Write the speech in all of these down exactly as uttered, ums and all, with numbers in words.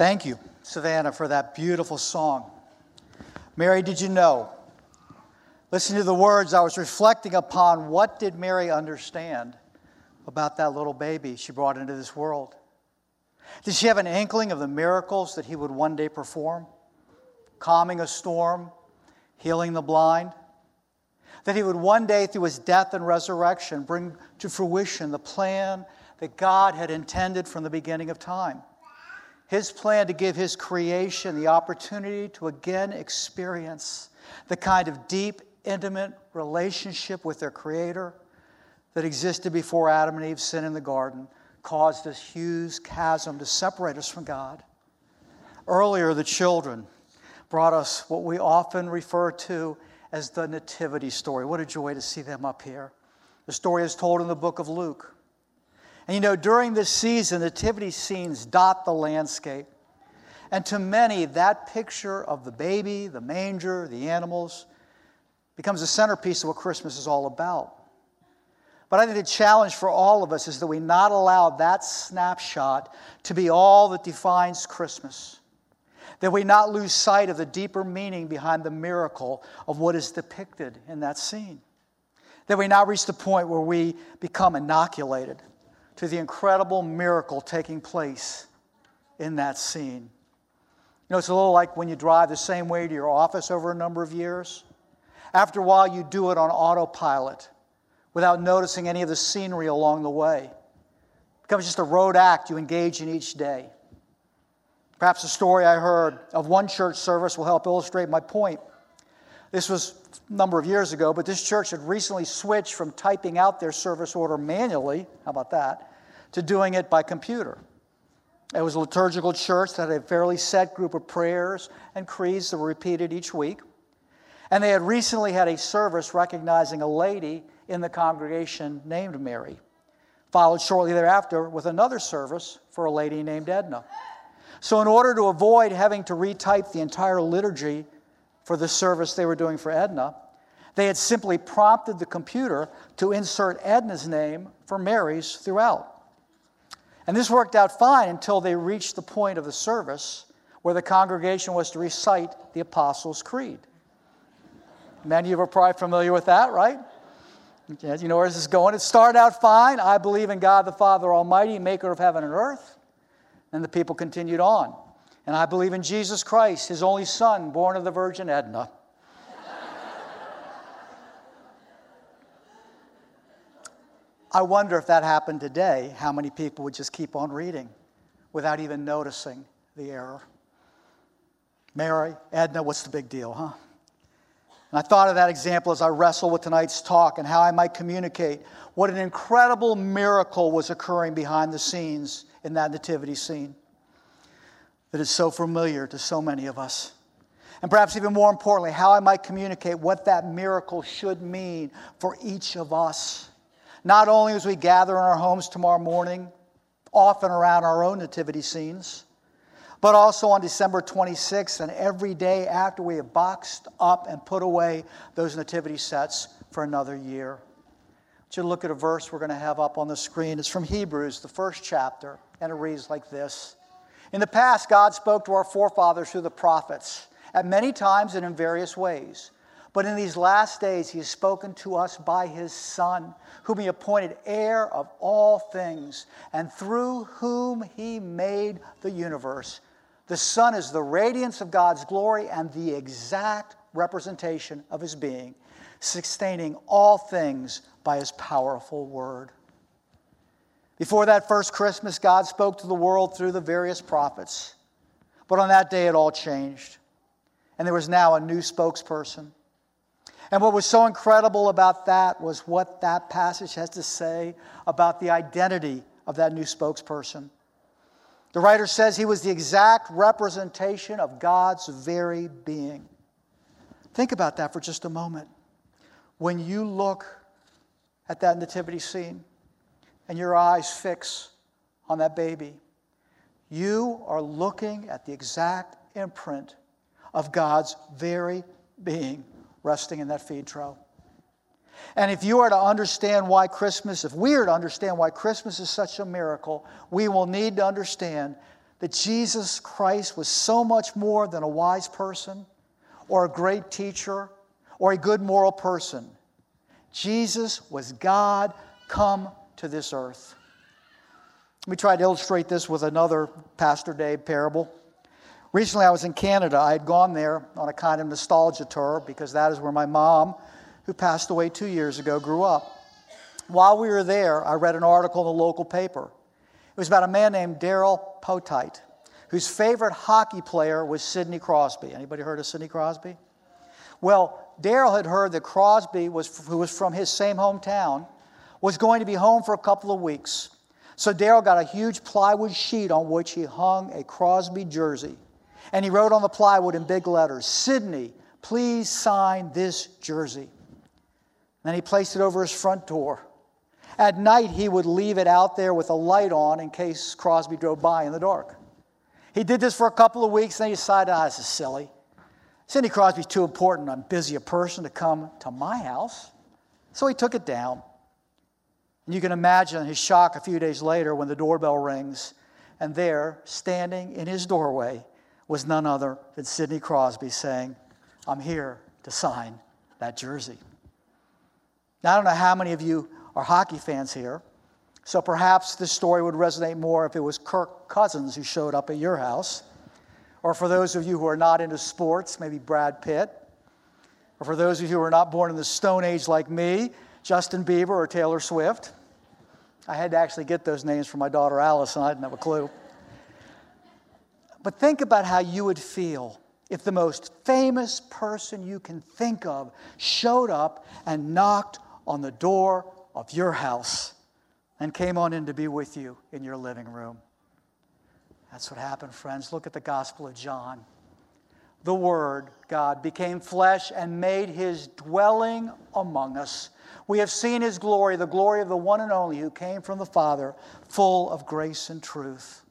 Thank you, Savannah, for that beautiful song. Mary, did you know? Listen to the words. I was reflecting upon what did Mary understand about that little baby she brought into this world. Did she have an inkling of the miracles that he would one day perform? Calming a storm, healing the blind? That he would one day, through his death and resurrection, bring to fruition the plan that God had intended from the beginning of time. His plan to give his creation the opportunity to again experience the kind of deep, intimate relationship with their Creator that existed before Adam and Eve's sin in the garden caused this huge chasm to separate us from God. Earlier, the children brought us what we often refer to as the nativity story. What a joy to see them up here. The story is told in the book of Luke. And you know, during this season, nativity scenes dot the landscape. And to many, that picture of the baby, the manger, the animals, becomes the centerpiece of what Christmas is all about. But I think the challenge for all of us is that we not allow that snapshot to be all that defines Christmas. That we not lose sight of the deeper meaning behind the miracle of what is depicted in that scene. That we not reach the point where we become inoculated to the incredible miracle taking place in that scene. You know, it's a little like when you drive the same way to your office over a number of years. After a while, you do it on autopilot without noticing any of the scenery along the way. It becomes just a road act you engage in each day. Perhaps the story I heard of one church service will help illustrate my point. This was a number of years ago, but this church had recently switched from typing out their service order manually, how about that, to doing it by computer. It was a liturgical church that had a fairly set group of prayers and creeds that were repeated each week. And they had recently had a service recognizing a lady in the congregation named Mary, followed shortly thereafter with another service for a lady named Edna. So in order to avoid having to retype the entire liturgy for the service they were doing for Edna, they had simply prompted the computer to insert Edna's name for Mary's throughout. And this worked out fine until they reached the point of the service where the congregation was to recite the Apostles' Creed. Many of you are probably familiar with that, right? You know where this is going. It started out fine. I believe in God the Father Almighty, maker of heaven and earth. And the people continued on. And I believe in Jesus Christ, his only Son, born of the Virgin Edna. I wonder if that happened today, how many people would just keep on reading without even noticing the error. Mary, Edna, what's the big deal, huh? And I thought of that example as I wrestle with tonight's talk and how I might communicate what an incredible miracle was occurring behind the scenes in that nativity scene that is so familiar to so many of us. And perhaps even more importantly, how I might communicate what that miracle should mean for each of us. Not only as we gather in our homes tomorrow morning, often around our own nativity scenes, but also on December twenty-sixth and every day after we have boxed up and put away those nativity sets for another year. To look at a verse we're going to have up on the screen. It's from Hebrews, the first chapter, and it reads like this. In the past, God spoke to our forefathers through the prophets at many times and in various ways. But in these last days, he has spoken to us by his Son, whom he appointed heir of all things, and through whom he made the universe. The Son is the radiance of God's glory and the exact representation of his being, sustaining all things by his powerful word. Before that first Christmas, God spoke to the world through the various prophets. But on that day, it all changed. And there was now a new spokesperson. And what was so incredible about that was what that passage has to say about the identity of that new spokesperson. The writer says he was the exact representation of God's very being. Think about that for just a moment. When you look at that nativity scene and your eyes fix on that baby, you are looking at the exact imprint of God's very being resting in that feed trough. And if you are to understand why Christmas, if we are to understand why Christmas is such a miracle, we will need to understand that Jesus Christ was so much more than a wise person or a great teacher or a good moral person. Jesus was God come to this earth. Let me try to illustrate this with another Pastor Dave parable. Recently I was in Canada. I had gone there on a kind of nostalgia tour because that is where my mom, who passed away two years ago, grew up. While we were there, I read an article in the local paper. It was about a man named Daryl Potite, whose favorite hockey player was Sidney Crosby. Anybody heard of Sidney Crosby? Well, Daryl had heard that Crosby, was, who was from his same hometown, was going to be home for a couple of weeks. So Daryl got a huge plywood sheet on which he hung a Crosby jersey. And he wrote on the plywood in big letters, "Sidney, please sign this jersey." Then he placed it over his front door. At night, he would leave it out there with a light on in case Crosby drove by in the dark. He did this for a couple of weeks, and then he decided, ah, this is silly. Sidney Crosby's too important and busy a person to come to my house. So he took it down. And you can imagine his shock a few days later when the doorbell rings, and there, standing in his doorway, was none other than Sidney Crosby saying, "I'm here to sign that jersey." Now, I don't know how many of you are hockey fans here, so perhaps this story would resonate more if it was Kirk Cousins who showed up at your house, or for those of you who are not into sports, maybe Brad Pitt, or for those of you who are not born in the Stone Age like me, Justin Bieber or Taylor Swift. I had to actually get those names for my daughter Allison. I didn't have a clue. But think about how you would feel if the most famous person you can think of showed up and knocked on the door of your house and came on in to be with you in your living room. That's what happened, friends. Look at the Gospel of John. The Word, God, became flesh and made His dwelling among us. We have seen His glory, the glory of the one and only who came from the Father, full of grace and truth.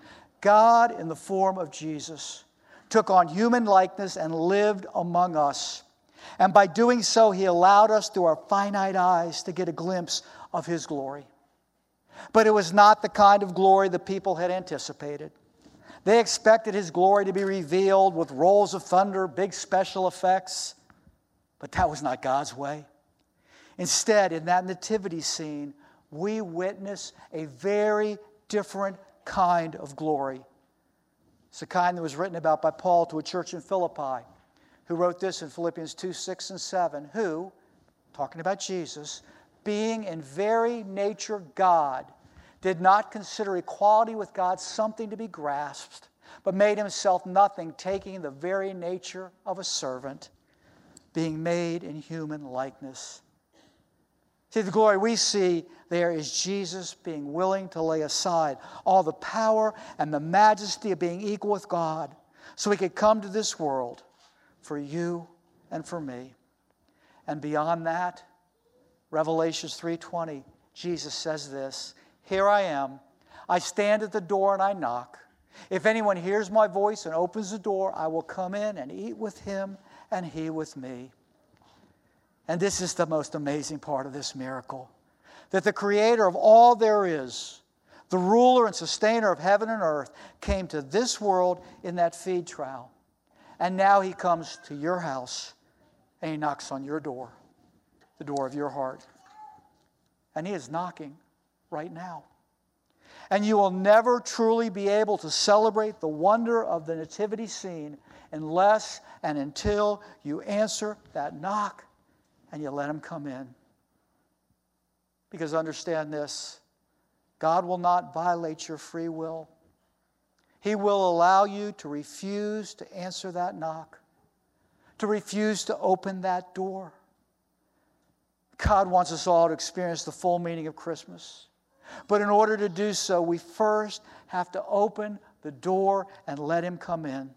God, in the form of Jesus, took on human likeness and lived among us. And by doing so, He allowed us through our finite eyes to get a glimpse of His glory. But it was not the kind of glory the people had anticipated. They expected His glory to be revealed with rolls of thunder, big special effects. But that was not God's way. Instead, in that nativity scene, we witness a very different kind of glory. It's the kind that was written about by Paul to a church in Philippi, who wrote this in Philippians two, six, and seven, who, talking about Jesus, being in very nature God, did not consider equality with God something to be grasped, but made Himself nothing, taking the very nature of a servant, being made in human likeness. See, the glory we see there is Jesus being willing to lay aside all the power and the majesty of being equal with God so He could come to this world for you and for me. And beyond that, Revelation three twenty, Jesus says this, "Here I am. I stand at the door and I knock. If anyone hears my voice and opens the door, I will come in and eat with him and he with me." And this is the most amazing part of this miracle, that the Creator of all there is, the ruler and sustainer of heaven and earth, came to this world in that feed trough. And now He comes to your house and He knocks on your door, the door of your heart. And He is knocking right now. And you will never truly be able to celebrate the wonder of the nativity scene unless and until you answer that knock and you let Him come in. Because understand this, God will not violate your free will. He will allow you to refuse to answer that knock, to refuse to open that door. God wants us all to experience the full meaning of Christmas. But in order to do so, we first have to open the door and let Him come in.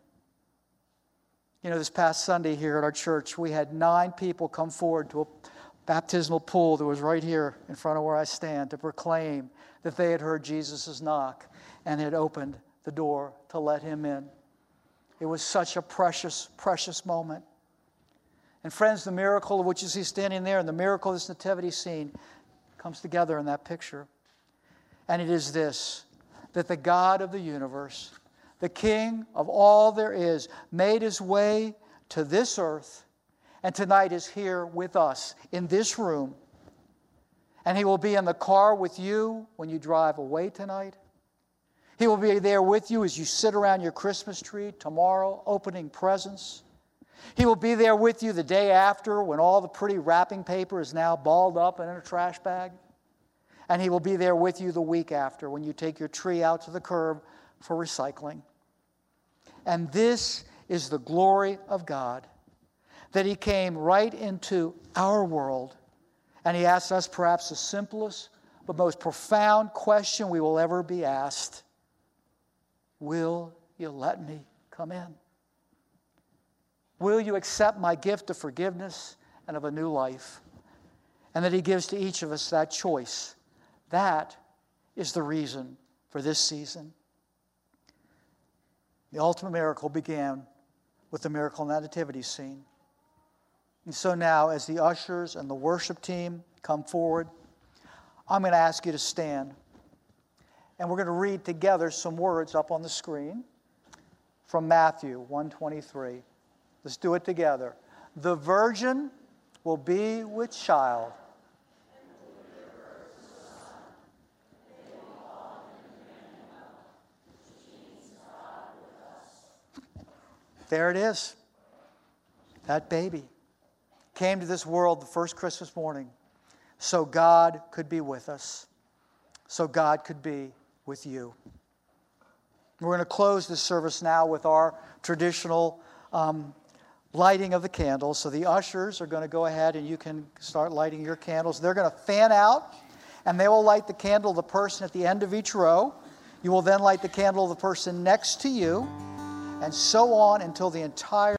You know, this past Sunday here at our church, we had nine people come forward to a baptismal pool that was right here in front of where I stand to proclaim that they had heard Jesus' knock and had opened the door to let Him in. It was such a precious, precious moment. And friends, the miracle of which you see standing there and the miracle of this nativity scene comes together in that picture. And it is this, that the God of the universe the King of all there is, made his way to this earth, and tonight is here with us in this room. And he will be in the car with you when you drive away tonight. He will be there with you as you sit around your Christmas tree tomorrow, opening presents. He will be there with you the day after when all the pretty wrapping paper is now balled up and in a trash bag. And he will be there with you the week after when you take your tree out to the curb for recycling. And this is the glory of God, that he came right into our world, and he asked us perhaps the simplest but most profound question we will ever be asked. Will you let me come in? Will you accept my gift of forgiveness and of a new life? And that he gives to each of us that choice. That is the reason for this season. The ultimate miracle began with the miracle in that nativity scene. And so now, as the ushers and the worship team come forward, I'm going to ask you to stand. And we're going to read together some words up on the screen from Matthew one twenty-three. Let's do it together. The virgin will be with child. There it is. That baby came to this world the first Christmas morning so God could be with us, so God could be with you. We're going to close this service now with our traditional um, lighting of the candles. So the ushers are going to go ahead and you can start lighting your candles. They're going to fan out and they will light the candle of the person at the end of each row. You will then light the candle of the person next to you, and so on until the entire